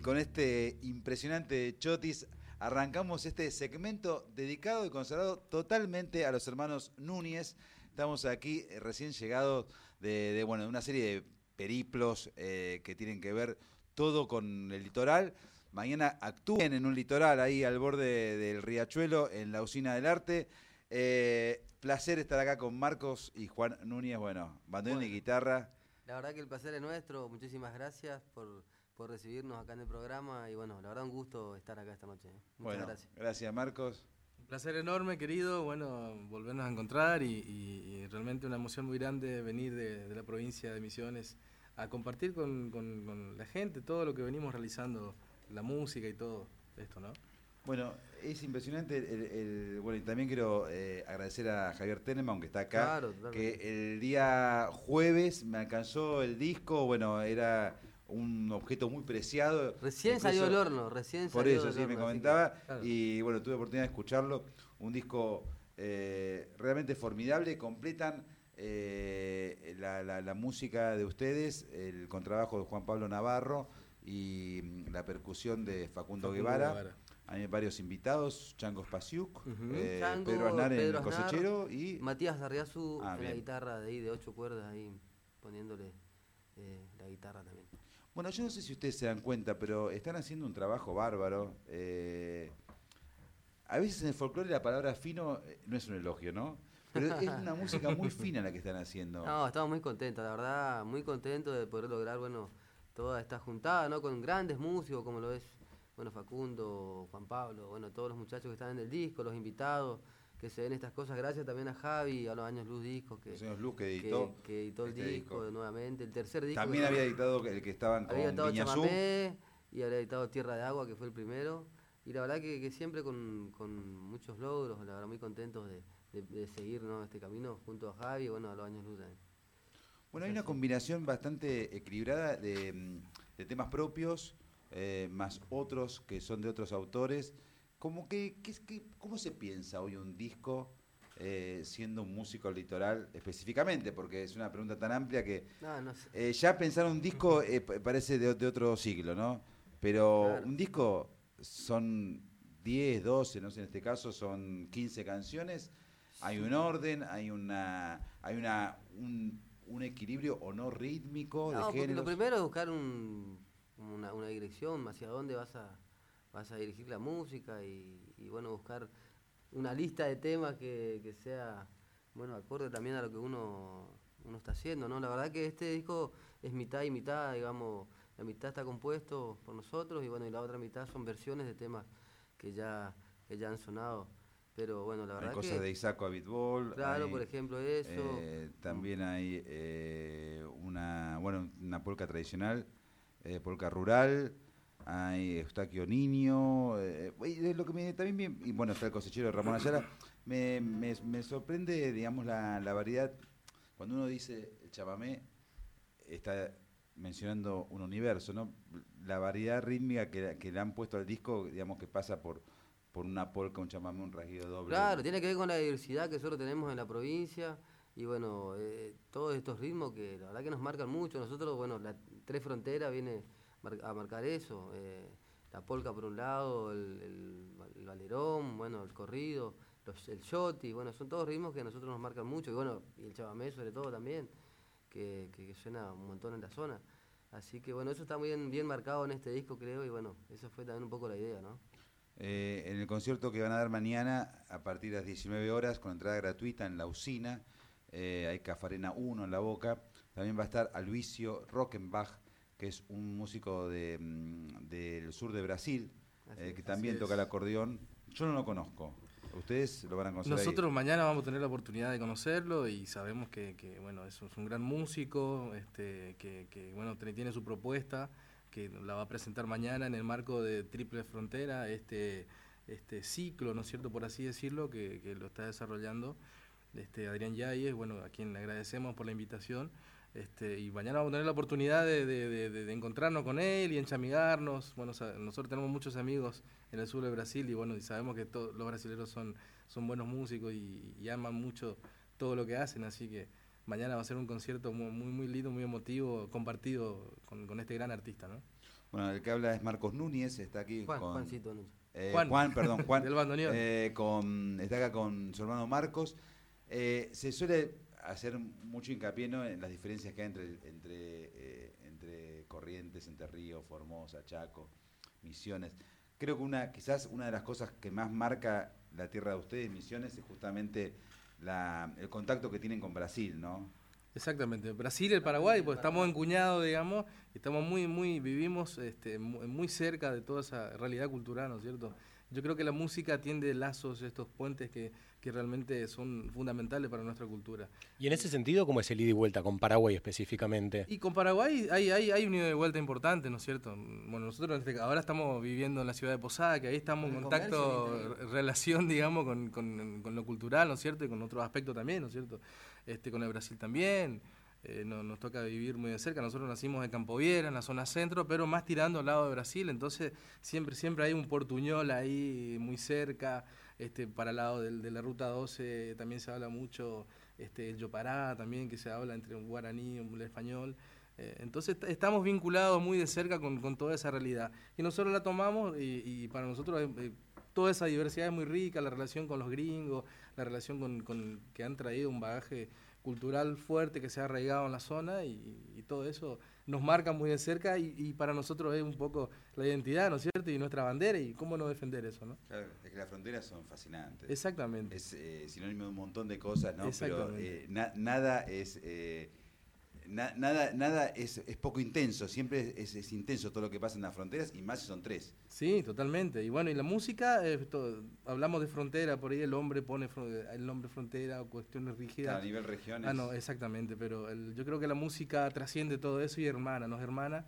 con este impresionante Chotis arrancamos este segmento dedicado y consagrado totalmente a los hermanos Núñez. Estamos aquí recién llegados de una serie de periplos que tienen que ver todo con el litoral. Mañana actúen en un litoral ahí al borde del riachuelo en la Usina del Arte. Placer estar acá con Marcos y Juan Núñez, bandoneón y guitarra. La verdad que el placer es nuestro, muchísimas gracias por recibirnos acá en el programa y la verdad un gusto estar acá esta noche. Muchas gracias. Gracias Marcos. Un placer enorme, querido, volvernos a encontrar y realmente una emoción muy grande venir de la provincia de Misiones a compartir con la gente todo lo que venimos realizando, la música y todo esto, ¿no? Bueno, es impresionante, y también quiero agradecer a Javier Tenenbaum, que está acá, claro, que el día jueves me alcanzó el disco, era un objeto muy preciado. Recién salió del horno, Por eso, sí, me comentaba, claro. Y tuve oportunidad de escucharlo, un disco realmente formidable, completan la música de ustedes, el contrabajo de Juan Pablo Navarro y la percusión de Facundo Guevara. Hay varios invitados, Chango Spasiuk, Pedro Aznar en el cosechero y Matías Arriazu en la guitarra de 8 cuerdas, ahí poniéndole la guitarra también. Yo no sé si ustedes se dan cuenta, pero están haciendo un trabajo bárbaro. A veces en el folclore la palabra fino no es un elogio, ¿no? Pero es una música muy fina la que están haciendo. No, estamos muy contentos, la verdad, muy contentos de poder lograr, toda esta juntada, ¿no? Con grandes músicos como lo es Facundo, Juan Pablo, todos los muchachos que están en el disco, los invitados, que se ven estas cosas, gracias también a Javi, a los Años Luz Discos, que editó el disco nuevamente, el tercer disco. También había editado el que estaban con Viñazú. Y había editado Tierra de Agua, que fue el primero, y la verdad que siempre con muchos logros, la verdad muy contentos de seguir, ¿no? Este camino junto a Javi y a los Años Luz también. Hay una combinación bastante equilibrada de temas propios, más otros que son de otros autores. ¿Cómo se piensa hoy un disco siendo un músico al litoral específicamente? Porque es una pregunta tan amplia que no sé. Ya pensar un disco parece de otro siglo, ¿no? Pero claro, un disco son 10, 12, no sé, en este caso son 15 canciones. Hay un orden, hay un equilibrio o no rítmico de géneros. Lo primero es buscar una dirección hacia dónde vas a dirigir la música y buscar una lista de temas que sea acorde también a lo que uno está haciendo, ¿no? La verdad que este disco es mitad y mitad, digamos, la mitad está compuesto por nosotros y la otra mitad son versiones de temas que ya han sonado. Pero la verdad hay cosas de Isaac Abitbol. Claro, por ejemplo, eso. También hay una polca tradicional, polca rural, hay Eustaquio Niño, lo que también bien, y está el cosechero de Ramón Ayala. Me sorprende, digamos, la variedad. Cuando uno dice el chamamé, está mencionando un universo, ¿no? La variedad rítmica que le han puesto al disco, digamos, que pasa por una polca, un chamamé, un rasguido doble. Claro, tiene que ver con la diversidad que nosotros tenemos en la provincia y todos estos ritmos que la verdad que nos marcan mucho. Nosotros, la Tres Fronteras viene a marcar eso, la polca por un lado, el valerón, el corrido, el shoti, son todos ritmos que a nosotros nos marcan mucho y el chamamé sobre todo también, que suena un montón en la zona. Así que eso está muy bien marcado en este disco, creo, y eso fue también un poco la idea, ¿no? En el concierto que van a dar mañana a partir de las 19 horas con entrada gratuita en la Usina, hay Cafarena 1 en La Boca, también va a estar Aloysio Rockenbach, que es un músico del sur de Brasil, que también toca el acordeón. Yo no lo conozco, ustedes lo van a conocer. Nosotros ahí. Mañana vamos a tener la oportunidad de conocerlo y sabemos que es un gran músico, que tiene su propuesta, que la va a presentar mañana en el marco de Triple Frontera, este ciclo, ¿no es cierto?, por así decirlo, que lo está desarrollando Adrián Yáñez, a quien le agradecemos por la invitación, y mañana vamos a tener la oportunidad de encontrarnos con él y enchamigarnos. Nosotros tenemos muchos amigos en el sur de Brasil y sabemos que todos los brasileños son buenos músicos y aman mucho todo lo que hacen, así que mañana va a ser un concierto muy, muy lindo, muy emotivo, compartido con este gran artista, ¿no? Bueno, el que habla es Marcos Núñez, está aquí Juancito Núñez. Juan, perdón, Juan. Del bandoneón. Está acá con su hermano Marcos. Se suele hacer mucho hincapié, ¿no?, en las diferencias que hay entre Corrientes, Entre Ríos, Formosa, Chaco, Misiones. Creo que quizás una de las cosas que más marca la tierra de ustedes, Misiones, es justamente el contacto que tienen con Brasil, ¿no? Exactamente, Brasil, el Paraguay, pues estamos encuñados, digamos, estamos vivimos muy cerca de toda esa realidad cultural, ¿no es cierto? Yo creo que la música tiende lazos, estos puentes que realmente son fundamentales para nuestra cultura. Y en ese sentido, ¿cómo es el ida y vuelta con Paraguay específicamente? Y con Paraguay hay un ida y vuelta importante, ¿no es cierto? Bueno, nosotros ahora estamos viviendo en la ciudad de Posada, que ahí estamos en contacto, relación, digamos, con lo cultural, ¿no es cierto? Y con otros aspectos también, ¿no es cierto? Con el Brasil también. Nos toca vivir muy de cerca. Nosotros nacimos en Campoviera, en la zona centro, pero más tirando al lado de Brasil, entonces siempre hay un portuñol ahí muy cerca. Para el lado de la Ruta 12 también se habla mucho el yopará también, que se habla entre un guaraní y un español. Entonces estamos vinculados muy de cerca con toda esa realidad. Y nosotros la tomamos y para nosotros toda esa diversidad es muy rica, la relación con los gringos, la relación con que han traído un bagaje cultural fuerte que se ha arraigado en la zona y todo eso nos marca muy de cerca y para nosotros es un poco la identidad, ¿no es cierto? Y nuestra bandera y cómo no defender eso, ¿no? Claro, es que las fronteras son fascinantes. Exactamente. Es sinónimo de un montón de cosas, ¿no? Pero nada es poco intenso, siempre es intenso todo lo que pasa en las fronteras y más si son 3. Sí, totalmente. Y bueno, y la música, hablamos de frontera, por ahí el hombre pone el nombre frontera o cuestiones rígidas. A nivel regiones. No, exactamente, pero yo creo que la música trasciende todo eso y nos hermana.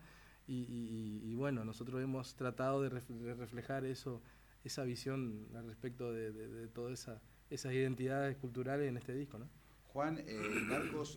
Y bueno, nosotros hemos tratado de reflejar eso, esa visión al respecto de todas esas identidades culturales en este disco, ¿no? Juan, Marcos,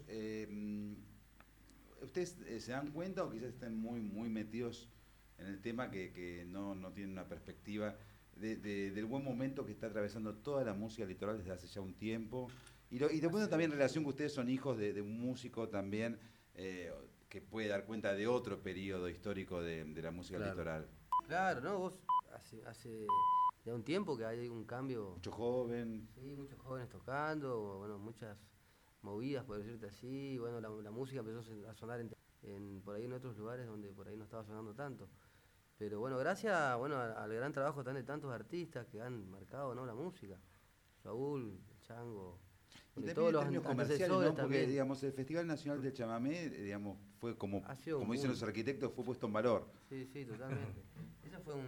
¿ustedes se dan cuenta o quizás estén muy metidos en el tema que no tienen una perspectiva del buen momento que está atravesando toda la música litoral desde hace ya un tiempo? Y te pongo también en relación que ustedes son hijos de un músico también que puede dar cuenta de otro periodo histórico de la música litoral. Claro, ¿no? Vos hace ya un tiempo que hay un cambio. Mucho joven. Sí, muchos jóvenes tocando, bueno, muchas movidas, por decirte así. Bueno, la música empezó a sonar por ahí en otros lugares donde por ahí no estaba sonando tanto. Pero bueno, gracias al gran trabajo de tantos artistas que han marcado, ¿no?, la música. Saúl, el Chango, y de todos los antecesores, ¿no? Porque, también. digamos, el Festival Nacional del Chamamé, digamos, fue como dicen los arquitectos, fue puesto en valor. Sí, totalmente. Ese fue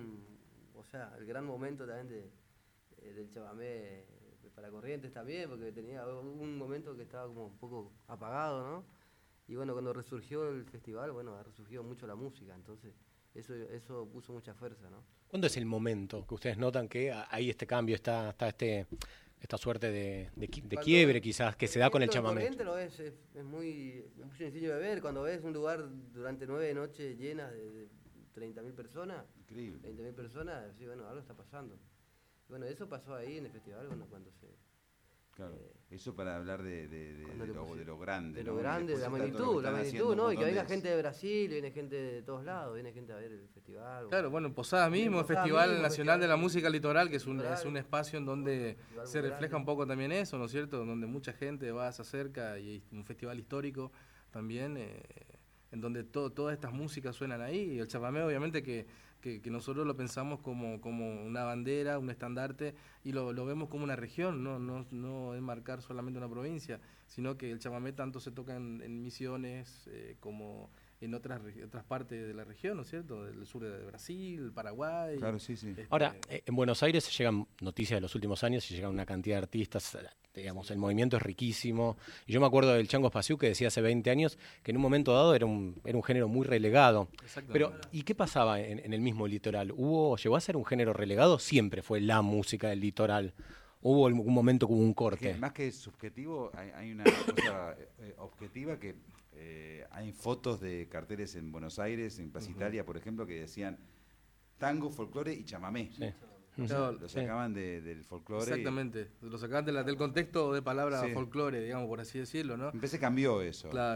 el gran momento también del chamamé para Corrientes también, porque tenía un momento que estaba como un poco apagado, ¿no? Y bueno, cuando resurgió el festival, ha resurgido mucho la música, entonces eso puso mucha fuerza, ¿no? ¿Cuándo es el momento que ustedes notan que hay este cambio, está esta suerte de quiebre quizás que se da con el chamamé? Corrientes lo es muy sencillo de ver, cuando ves un lugar durante 9 noches llenas de 30.000 personas. Increíble. 20.000 personas, sí, algo está pasando. Bueno, eso pasó ahí en el festival, cuando se... Claro, eso para hablar de lo grande. De lo grande, de la magnitud, ¿no? Y que venga gente de Brasil, viene gente de todos lados, viene gente a ver el festival. Claro, en Posada mismo, el Festival Nacional de la Música Litoral, que es un espacio en donde se refleja un poco también eso, ¿no es cierto? Donde mucha gente se acerca y un festival histórico también, en donde todas estas músicas suenan ahí. Y el chamamé, obviamente, que nosotros lo pensamos como una bandera, un estandarte, y lo vemos como una región, no enmarcar solamente una provincia, sino que el chamamé tanto se toca en Misiones como en otras partes de la región, ¿no es cierto? Del sur de Brasil, Paraguay. Claro, sí. Ahora, en Buenos Aires llegan noticias de los últimos años y llegan una cantidad de artistas, digamos, el movimiento es riquísimo. Y yo me acuerdo del Chango Espaciú que decía hace 20 años que en un momento dado era un género muy relegado. Pero, ¿y qué pasaba en el mismo litoral? ¿Llegó a ser un género relegado? Siempre fue la música del litoral. ¿Hubo algún momento como un corte? Más que subjetivo, hay una cosa objetiva que hay fotos de carteles en Buenos Aires, en Plaza Italia, por ejemplo, que decían tango, folclore y chamamé. Sí. Lo sacaban del folclore. Exactamente, lo sacaban del contexto de palabra folclore, digamos, por así decirlo, ¿no? Empecé cambió eso. Claro.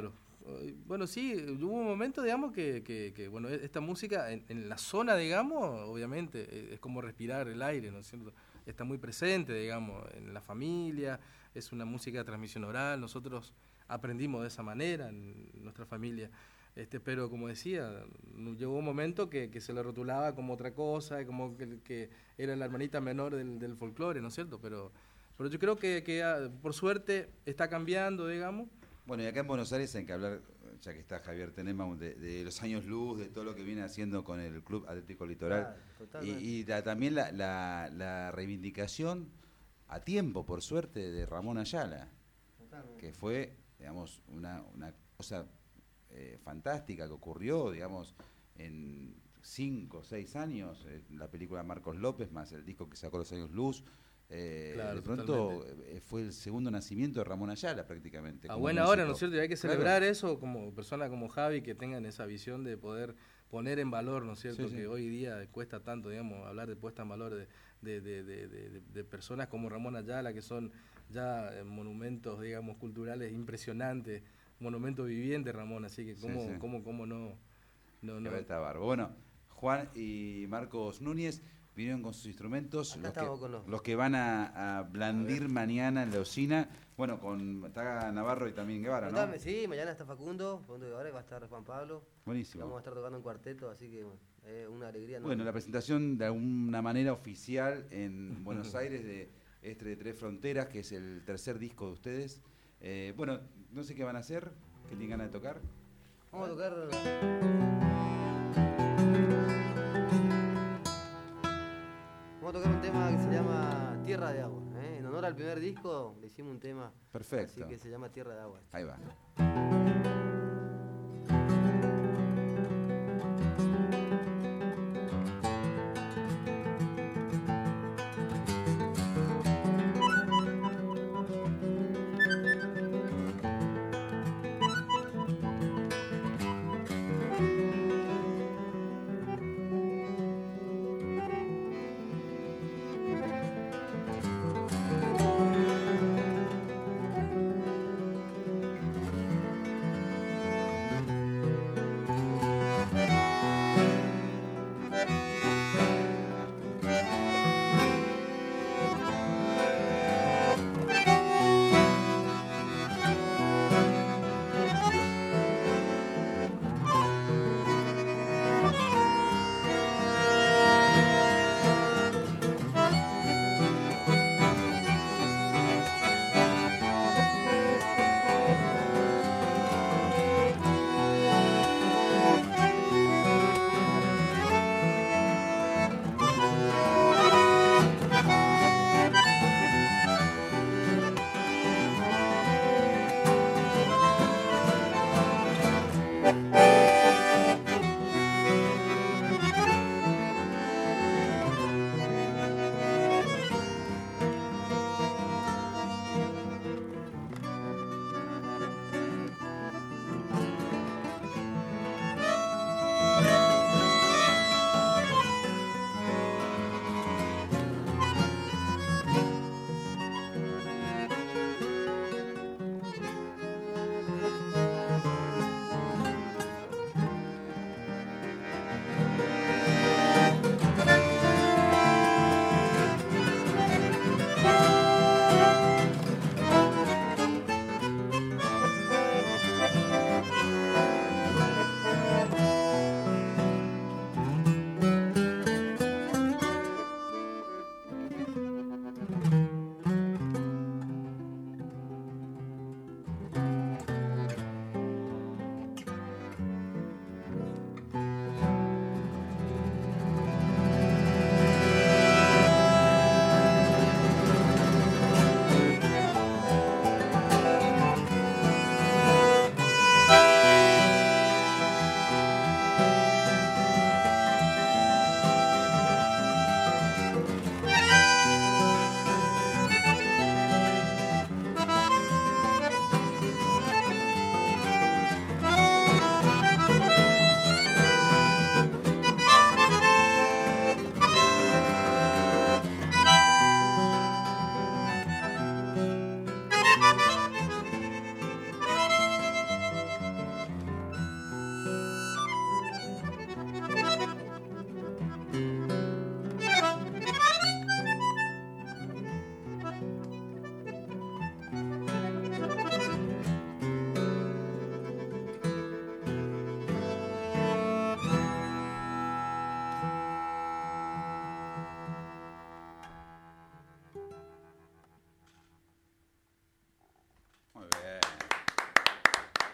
Bueno, sí, hubo un momento, digamos, bueno, esta música en la zona, digamos, obviamente, es como respirar el aire, ¿no es cierto? Está muy presente, digamos, en la familia, es una música de transmisión oral, nosotros aprendimos de esa manera en nuestra familia, pero como decía, llegó un momento que se le rotulaba como otra cosa, como que era la hermanita menor del folclore, ¿no es cierto? Pero yo creo que por suerte está cambiando, digamos. Bueno, y acá en Buenos Aires hay que hablar, ya que está Javier Tenenbaum, de los años luz, de todo lo que viene haciendo con el Club Atlético Litoral. Claro, y también la reivindicación a tiempo, por suerte, de Ramón Ayala, que fue, digamos, una cosa fantástica que ocurrió, digamos, en 5 o 6 años, la película Marcos López, más el disco que sacó Los Años Luz. Claro, de pronto fue el segundo nacimiento de Ramón Ayala prácticamente. A buena hora, ¿no es cierto? Y hay que celebrar eso como personas como Javi que tengan esa visión de poder poner en valor, ¿no es cierto? Sí. Que hoy día cuesta tanto, digamos, hablar de puesta en valor de personas como Ramón Ayala, que son ya monumentos, digamos, culturales impresionantes, monumentos vivientes, Ramón, así que cómo no. Está bárbaro. Bueno, Juan y Marcos Núñez vinieron con sus instrumentos, los que van a blandir mañana en la usina. Bueno, está Navarro y también Guevara, ¿no? Sí, mañana está Facundo Guevara y va a estar Juan Pablo. Buenísimo. Vamos a estar tocando en cuarteto, así que una alegría. Bueno, la presentación de alguna manera oficial en Buenos Aires de de Tres Fronteras, que es el tercer disco de ustedes. Bueno, no sé qué van a hacer, qué tienen ganas de tocar. Vamos a tocar... Vamos a tocar un tema que se llama Tierra de Agua. En honor al primer disco le hicimos un tema. Perfecto. Así que se llama Tierra de Agua. Ahí va.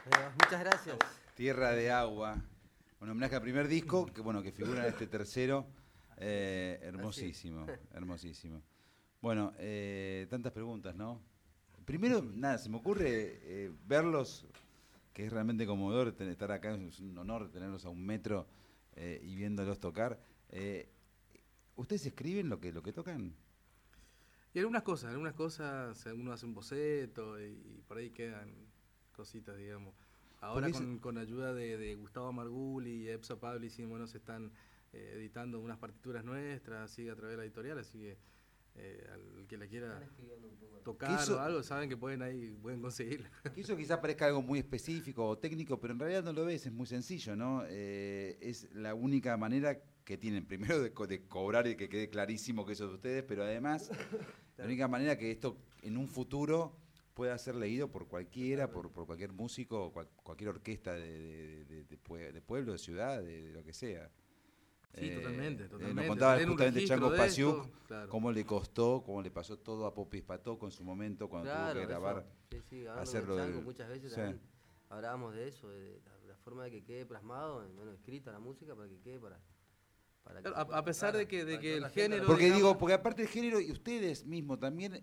Muchas gracias. Tierra de Agua, un homenaje al primer disco, que bueno, que figura en este tercero. Hermosísimo, hermosísimo. Bueno, tantas preguntas, ¿no? Primero, nada, se me ocurre verlos, que es realmente conmovedor estar acá, es un honor tenerlos a 1 metro y viéndolos tocar. ¿Ustedes escriben lo que tocan? Y algunas cosas, uno hace un boceto y por ahí quedan cositas, digamos. Ahora con ayuda de Gustavo Marguli y Epsa Publishing, bueno, se están editando unas partituras nuestras, así a través de la editorial, así que al que la quiera tocar o algo, saben que pueden conseguirla. Que eso quizás parezca algo muy específico o técnico, pero en realidad no lo es muy sencillo, ¿no? Es la única manera que tienen, primero de cobrar y que quede clarísimo que eso es de ustedes, pero además la única manera que esto en un futuro pueda ser leído por cualquiera, por cualquier músico, cualquier orquesta de pueblo, de ciudad, de lo que sea. Sí, totalmente. Nos contaba Tener un justamente registro Chango de Pasiuk, esto, claro. cómo le costó, cómo le pasó todo a Popis Patoco en su momento cuando tuvo que grabar. Sí, hacerlo Chango, del- muchas veces sí. también hablábamos de eso, de la forma de que quede plasmado, escrita la música para que quede para que Claro, se pueda a pesar tocar, de que para el otra gente género, lo Porque digamos. porque aparte del género y ustedes mismos también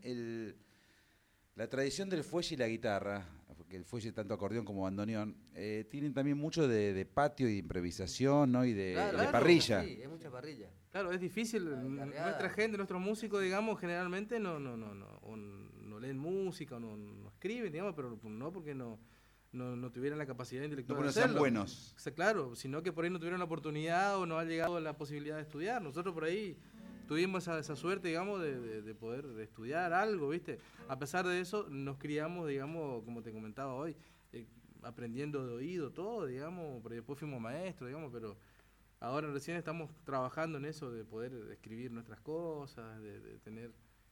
la tradición del fuelle y la guitarra, porque el fuelle tanto acordeón como bandoneón, tienen también mucho de patio y de improvisación, ¿no? Y de Claro, parrilla. Sí, es mucha parrilla. claro, es difícil. carreada. Nuestra gente, nuestros músicos, digamos, generalmente no leen música, no escriben, digamos, pero no porque no tuvieran la capacidad No intelectual porque no de sean hacerlo. buenos. O sea, claro, sino que por ahí no tuvieron la oportunidad o no ha llegado la posibilidad de estudiar. Nosotros por ahí tuvimos esa suerte, digamos, de poder estudiar algo, ¿viste? A pesar de eso, nos criamos, digamos, como te comentaba hoy, aprendiendo de oído todo, digamos, pero después fuimos maestros, digamos, pero ahora recién estamos trabajando en eso de poder escribir nuestras cosas, de tener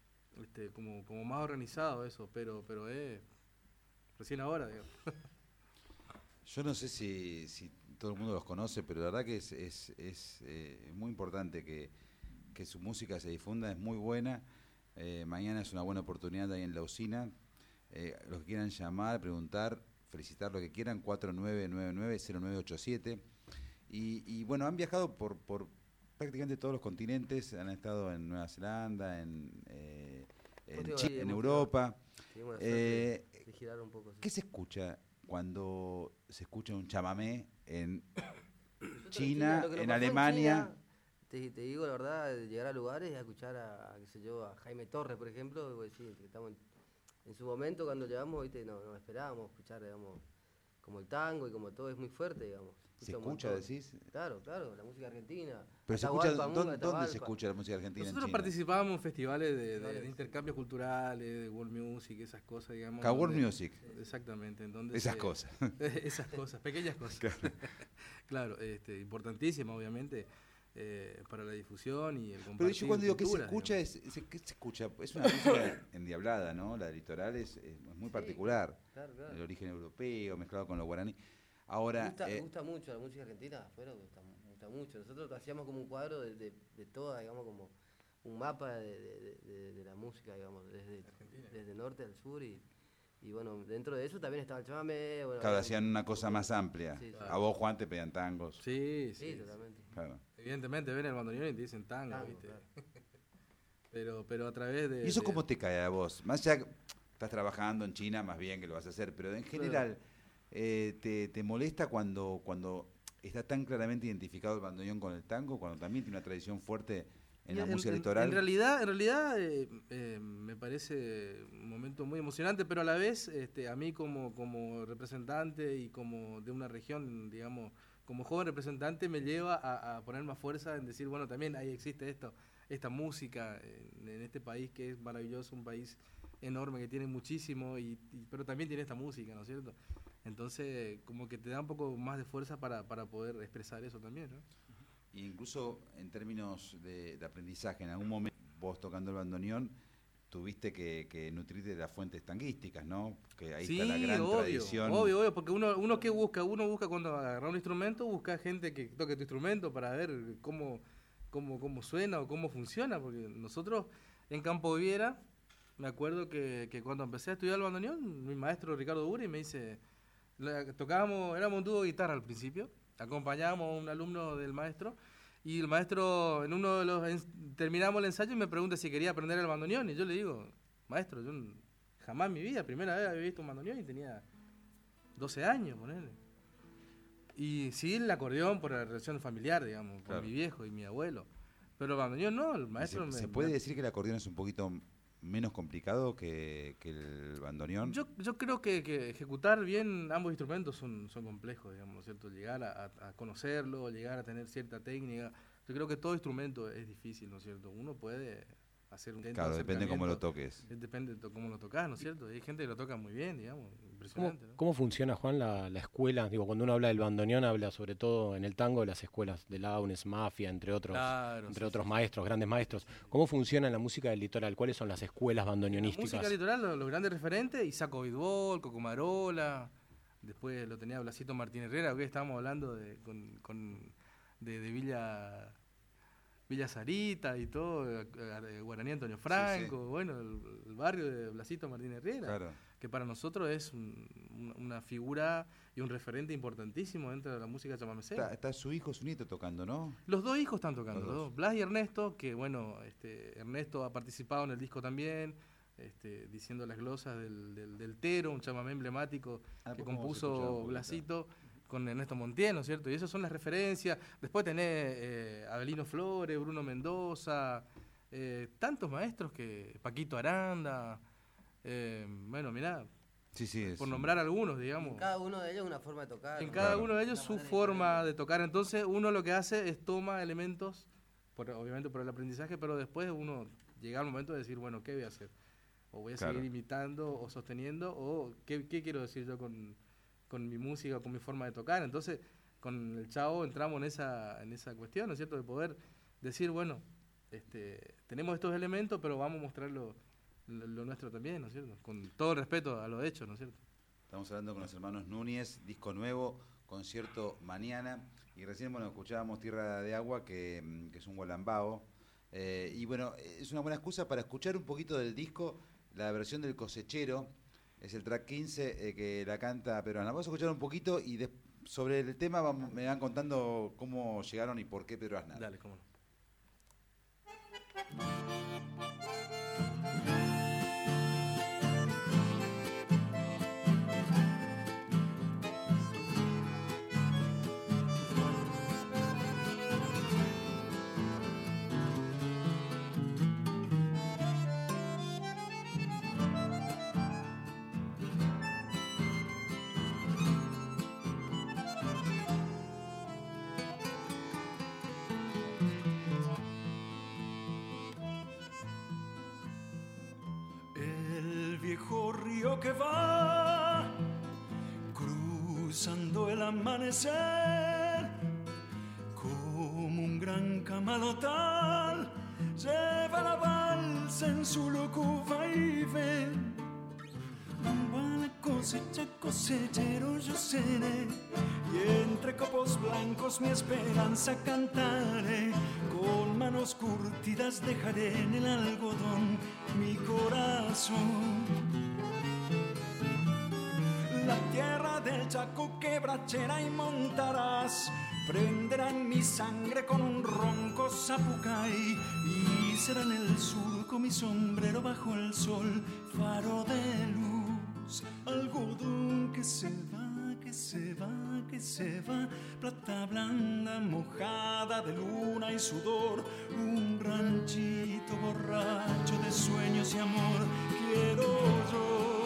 como más organizado eso, pero recién ahora, digamos. Yo no sé si todo el mundo los conoce, pero la verdad que es muy importante que su música se difunda, es muy buena. Mañana es una buena oportunidad ahí en la usina. Los que quieran llamar, preguntar, felicitar lo que quieran, 4999-0987. Y bueno, han viajado por prácticamente todos los continentes, han estado en Nueva Zelanda, en Chile, en Europa. Tuvimos la suerte de girar un poco. Sí. ¿Qué se escucha cuando se escucha un chamamé en Nosotros China, lo que nos en pasó Alemania? China, te digo la verdad, de llegar a lugares y a escuchar qué sé yo, a Jaime Torres, por ejemplo, y vos decís, que estamos en su momento cuando llegamos, ¿viste? No esperábamos escuchar, digamos, como el tango y como todo es muy fuerte, digamos. ¿Se un escucha, montón. decís? Claro, la música argentina. Pero se Atahualpa, escucha, Munga, ¿dónde se Atahualpa. escucha la música argentina Nosotros en China? participábamos en festivales de Festivales, intercambios culturales, de world music, esas cosas, digamos. World donde- Music, Exactamente, en donde esas cosas. esas cosas, pequeñas cosas. Claro, importantísimas, obviamente, para la difusión y el compartir. Pero yo cuando digo que se culturas, escucha, digamos. ¿qué se escucha? Es una música endiablada, ¿no? La litoral es muy particular. Claro. El origen europeo mezclado con lo guaraní. Ahora, Me gusta mucho la música argentina afuera, me gusta mucho. Nosotros hacíamos como un cuadro de toda, digamos, como un mapa de la música, digamos, desde norte al sur y bueno, dentro de eso también estaba el chamamé. Bueno, claro, hacían una cosa más amplia. Sí, A vos, Juan, te pedían tangos. Sí, Sí, totalmente. Claro. Evidentemente ven el bandoneón y te dicen tango, Tango, ¿viste? claro. Pero a través de... ¿Y eso de- cómo te cae a vos? Más allá, estás trabajando en China, más bien que lo vas a hacer, pero en general, ¿te molesta cuando está tan claramente identificado el bandoneón con el tango, cuando también tiene una tradición fuerte en la música litoral? En realidad me parece un momento muy emocionante, pero a la vez a mí como representante y como de una región, digamos, como joven representante me lleva a poner más fuerza en decir, bueno, también ahí existe esta música en este país que es maravilloso, un país enorme que tiene muchísimo, pero también tiene esta música, ¿no es cierto? Entonces, como que te da un poco más de fuerza para poder expresar eso también, ¿no? Y incluso en términos de aprendizaje, en algún momento vos tocando el bandoneón, tuviste que nutrirte de las fuentes tanguísticas, ¿no? Que ahí está la gran tradición. Obvio, porque uno ¿qué busca? Uno busca cuando agarra un instrumento, busca gente que toque tu instrumento para ver cómo suena o cómo funciona, porque nosotros en Campo Viera, me acuerdo que cuando empecé a estudiar el bandoneón, mi maestro Ricardo Uri me dice, Tocábamos, éramos un dúo de guitarra al principio, acompañábamos a un alumno del maestro, y el maestro, en uno de los, terminamos el ensayo y me pregunta si quería aprender el bandoneón, y yo le digo, maestro, yo jamás en mi vida, primera vez había visto un bandoneón y tenía 12 años, ponele. Y sí, el acordeón por la relación familiar, digamos, por mi viejo y mi abuelo. Pero el bandoneón no, el maestro... ¿Se puede decir que el acordeón es un poquito menos complicado que el bandoneón? Yo creo que ejecutar bien ambos instrumentos son complejos, digamos, ¿cierto? Llegar a conocerlo, llegar a tener cierta técnica. Yo creo que todo instrumento es difícil, ¿no es cierto? Uno puede hacer un intento. Claro, depende cómo lo toques. Depende de cómo lo tocas, ¿no es cierto? Hay gente que lo toca muy bien, digamos, impresionante, ¿no? ¿Cómo funciona, Juan, la escuela? Digo, cuando uno habla del bandoneón, habla sobre todo en el tango de las escuelas de Launes, Mafia, entre otros, otros maestros, grandes maestros. ¿Cómo funciona en la música del litoral? ¿Cuáles son las escuelas bandoneonísticas? La música litoral, los grandes referentes, Isaco Vidbol, Coco Marola, después lo tenía Blasito Martín Herrera, que estábamos hablando de Villa Sarita y todo, Guaraní Antonio Franco, bueno, el barrio de Blasito Martín Herrera, que para nosotros es una figura y un referente importantísimo dentro de la música chamamecera. Está su hijo, su nieto tocando, ¿no? Los dos hijos están tocando, los dos. Blas y Ernesto, que bueno, Ernesto ha participado en el disco también, diciendo las glosas del Tero, un chamamé emblemático que compuso Blasito con Ernesto Montiel, ¿no es cierto? Y esas son las referencias. Después tenés Abelino Flores, Bruno Mendoza, tantos maestros Paquito Aranda, bueno, mirá, por nombrar algunos, digamos. En cada uno de ellos una forma de tocar. En cada uno de ellos su forma de tocar. Entonces uno lo que hace es toma elementos, obviamente por el aprendizaje, pero después uno llega al momento de decir, bueno, ¿qué voy a hacer? O voy a seguir imitando o sosteniendo, o ¿qué quiero decir yo con mi música, con mi forma de tocar? Entonces, con el Chavo entramos en esa cuestión, ¿no es cierto? De poder decir, bueno, tenemos estos elementos, pero vamos a mostrar lo nuestro también, ¿no es cierto? Con todo el respeto a lo hecho, ¿no es cierto? Estamos hablando con los hermanos Núñez, disco nuevo, concierto mañana, y recién, bueno, escuchábamos Tierra de Agua, que es un gualambao, y bueno, es una buena excusa para escuchar un poquito del disco, la versión del Cosechero. Es el track 15 que la canta Pedro Aznar. Vamos a escuchar un poquito y sobre el tema me van contando cómo llegaron y por qué Pedro Aznar. Dale, cómo no. Río que va cruzando el amanecer como un gran camalotal, lleva la balsa en su loco vaivén. A la cosecha, cosechero yo seré, y entre copos blancos mi esperanza cantaré. Con manos curtidas dejaré en el algodón mi corazón. La tierra del Chaco, quebrachera y montaraz prenderán mi sangre con un ronco zapucay, y será en el surco mi sombrero bajo el sol, faro de luz, algodón que se va, que se va, que se va, plata blanda mojada de luna y sudor, un ranchito borracho de sueños y amor, quiero yo.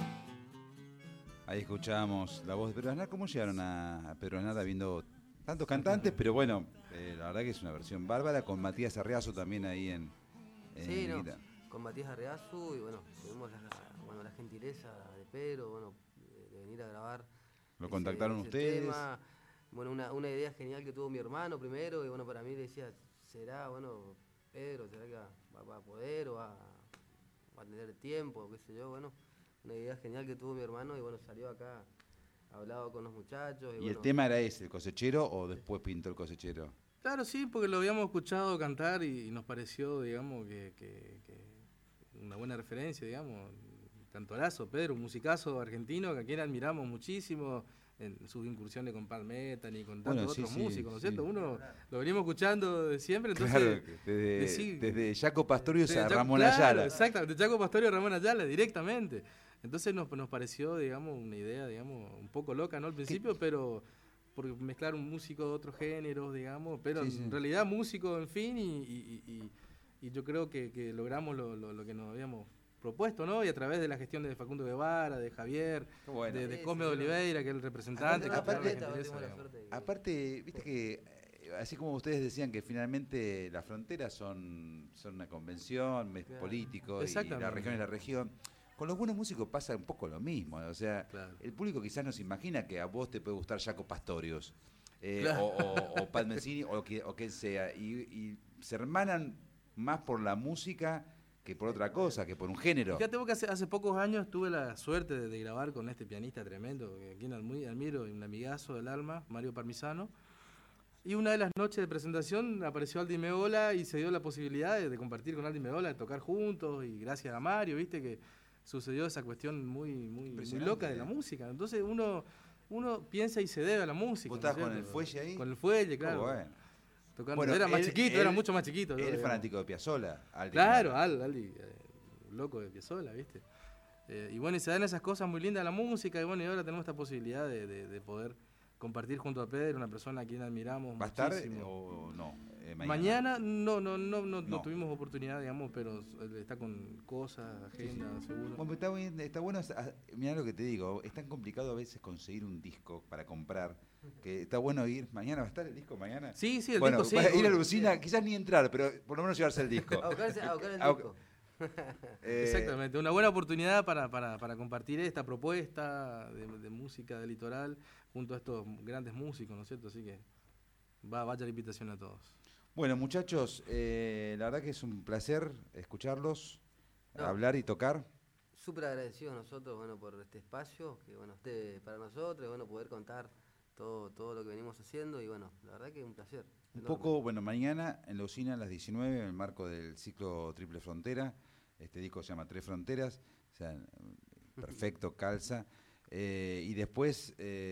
Ahí escuchábamos la voz de Pedro Aznar. ¿Cómo llegaron a Pedro Aznar habiendo tantos cantantes? Pero bueno, la verdad que es una versión bárbara, con Matías Arriazo también ahí en sí, no, con Matías Arriazo, y bueno, tuvimos la gentileza de Pedro, bueno, de venir a grabar. ¿Lo contactaron ustedes? Tema. Bueno, una idea genial que tuvo mi hermano primero, y bueno, para mí decía, será, bueno, Pedro, ¿será que va a poder o va a tener tiempo, qué sé yo? Bueno, una idea genial que tuvo mi hermano, y bueno, salió acá, hablado con los muchachos. ¿Y bueno, el tema era ese, el Cosechero, o después pintó el Cosechero? Claro, sí, porque lo habíamos escuchado cantar y nos pareció, digamos, que una buena referencia, digamos. cantorazo, Pedro, un musicazo argentino que a quien admiramos muchísimo en sus incursiones con Palmetan y con tantos otros músicos, ¿no es cierto? Uno lo venimos escuchando de siempre, entonces... Claro, desde Jaco Pastorius a Ramón Ayala. Exactamente, de Jaco Pastorius a Ramón Ayala, directamente. Entonces nos pareció, digamos, una idea, digamos, un poco loca, ¿no? Al principio, pero por mezclar un músico de otros géneros, digamos, pero en realidad músico, en fin, y yo creo que logramos lo que nos habíamos propuesto, ¿no? Y a través de la gestión de Facundo Guevara, de Javier, bueno, de Cosme de Oliveira, que es el representante. Aparte, viste que, así como ustedes decían que finalmente las fronteras son una convención político y la región es la región, con los buenos músicos pasa un poco lo mismo. O sea, el público quizás no se imagina que a vos te puede gustar Jaco Pastorius o Pat Metheny o quien sea, y se hermanan más por la música que por otra cosa, que por un género. Fíjate vos que hace pocos años tuve la suerte de grabar con este pianista tremendo, a quien admiro, un amigazo del alma, Mario Parmisano. Y una de las noches de presentación apareció Aldi Meola y se dio la posibilidad de compartir con Aldi Meola, de tocar juntos, y gracias a Mario, viste que sucedió esa cuestión muy loca de la música. Entonces uno piensa y se debe a la música. ¿Vos estás con el fuelle ahí? Con el fuelle, claro. Bueno. Tocando. Era más chiquito, era mucho más chiquito. Él es fanático de Piazzolla. Claro, Aldi, loco de Piazzolla, ¿viste? Y bueno, y se dan esas cosas muy lindas de la música, y bueno, y ahora tenemos esta posibilidad de poder compartir junto a Pedro, una persona a quien admiramos muchísimo. ¿Va a estar o no? Mañana no tuvimos oportunidad, digamos, pero está con cosas, agenda, seguro. Bueno, está bueno, mirá lo que te digo, es tan complicado a veces conseguir un disco para comprar, que está bueno ir. ¿Mañana va a estar el disco mañana? Sí, el disco sí. Ir a la usina, quizás ni entrar, pero por lo menos llevarse el disco. A buscar el disco. Exactamente, una buena oportunidad para compartir esta propuesta de música del litoral junto a estos grandes músicos, ¿no es cierto? Así que vaya la invitación a todos. Bueno, muchachos, la verdad que es un placer escucharlos, hablar y tocar. Súper agradecidos nosotros, bueno, por este espacio, que bueno, esté para nosotros, y bueno, poder contar todo lo que venimos haciendo, y bueno, la verdad que es un placer. Un poco, bueno, mañana en la usina a las 19, en el marco del ciclo Triple Frontera, este disco se llama Tres Fronteras, o sea, perfecto, calza. Y después,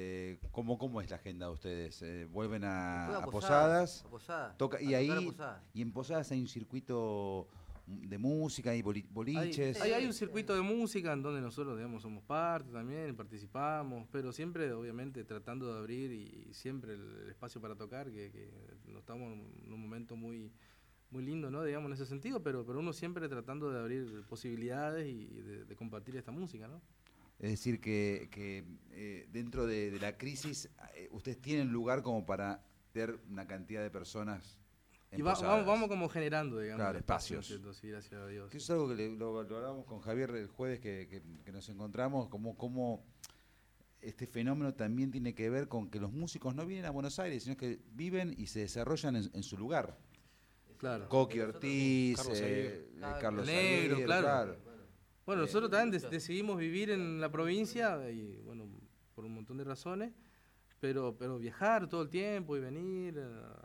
¿cómo es la agenda de ustedes? ¿Vuelven a Posadas? A Posadas. Y ahí, y en Posadas hay un circuito de música, hay boliches. Hay un circuito de música en donde nosotros, digamos, somos parte también, participamos, pero siempre, obviamente, tratando de abrir y siempre el espacio para tocar, que no estamos en un momento muy lindo, ¿no? Digamos, en ese sentido, pero uno siempre tratando de abrir posibilidades y de compartir esta música, ¿no? Es decir, que dentro de la crisis, ustedes tienen lugar como para tener una cantidad de personas en Posadas. Vamos como generando, digamos. Claro, espacios. Sí, gracias a Dios. Que eso es algo que lo hablábamos con Javier el jueves que nos encontramos, como este fenómeno también tiene que ver con que los músicos no vienen a Buenos Aires, sino que viven y se desarrollan en su lugar. Claro. Coqui Ortiz, Carlos Negro, Aguirre, claro. Bueno, nosotros también decidimos vivir en la provincia, y bueno, por un montón de razones, pero viajar todo el tiempo y venir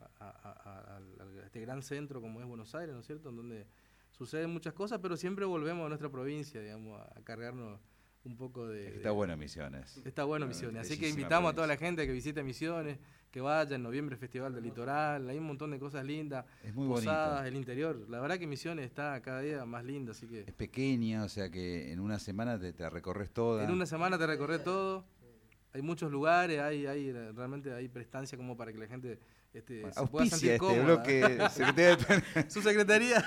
a este gran centro como es Buenos Aires, ¿no es cierto?, en donde suceden muchas cosas, pero siempre volvemos a nuestra provincia, digamos, a cargarnos un poco de... Está bueno Misiones. Está bueno Misiones, así que invitamos a toda la gente a que visite Misiones, que vaya en noviembre, Festival del Litoral, hay un montón de cosas lindas. Es muy Posadas, bonito. el interior, la verdad que Misiones está cada día más linda, así que... Es pequeña, o sea que en una semana te recorres toda. En una semana te recorres todo, hay muchos lugares, realmente hay prestancia como para que la gente se pueda sentir cómoda. Bloque Su secretaría...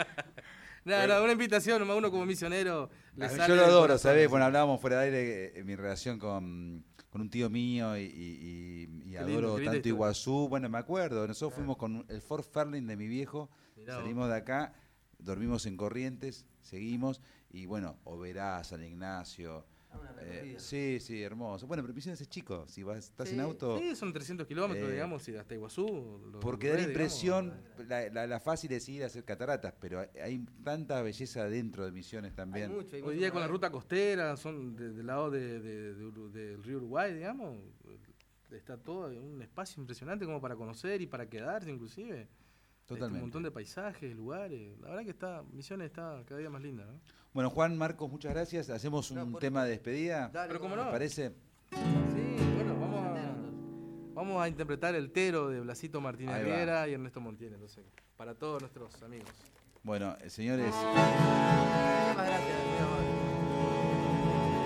No, una invitación, uno como misionero le sale. Yo lo adoro, ¿sabés? Bueno, hablábamos fuera de aire mi relación con un tío mío y adoro tanto Iguazú. Bueno, me acuerdo, nosotros fuimos con el Ford Fairlane de mi viejo, salimos de acá, dormimos en Corrientes, seguimos, y bueno, Oberá, San Ignacio. Sí, hermoso. Bueno, pero Misiones es chico, si estás en auto... Sí, son 300 kilómetros, digamos, y hasta Iguazú. Porque da la impresión, la fácil es ir a hacer cataratas, pero hay tanta belleza dentro de Misiones también. Hay Hoy día con la ruta costera, son del lado del río Uruguay, digamos, está todo un espacio impresionante como para conocer y para quedarse inclusive. Totalmente. Un montón de paisajes, lugares. La verdad que Misiones está cada día más linda, ¿no? Bueno, Juan, Marcos, muchas gracias. Hacemos un tema de despedida. Dale, Pero cómo ¿Me no. parece? Sí, bueno, vamos a interpretar el Tero de Blasito Martínez Ahí va. Riera y Ernesto Montiel, entonces, para todos nuestros amigos. Bueno, señores. Muchísimas gracias, muy amable.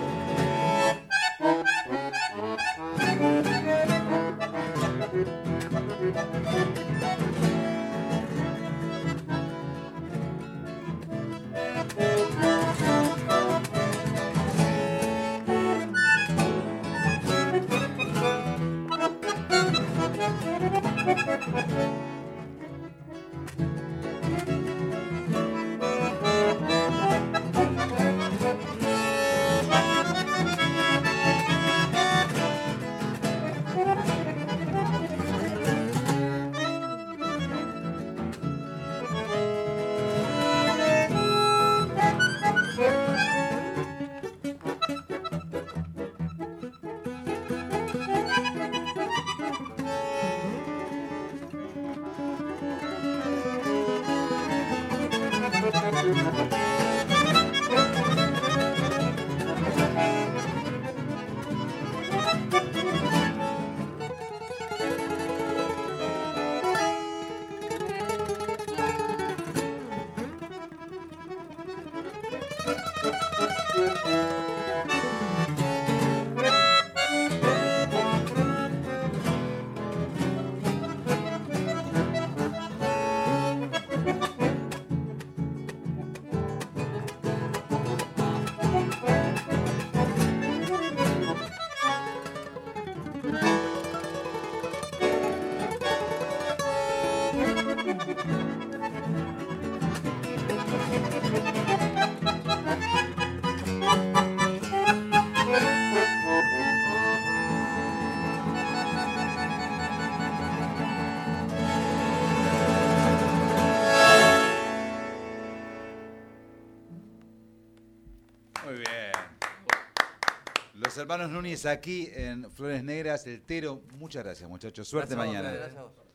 Muy bien. Los hermanos Núñez aquí en Flores Negras, el Tero. Muchas gracias, muchachos. Suerte Gracias a vos, mañana. gracias a vos.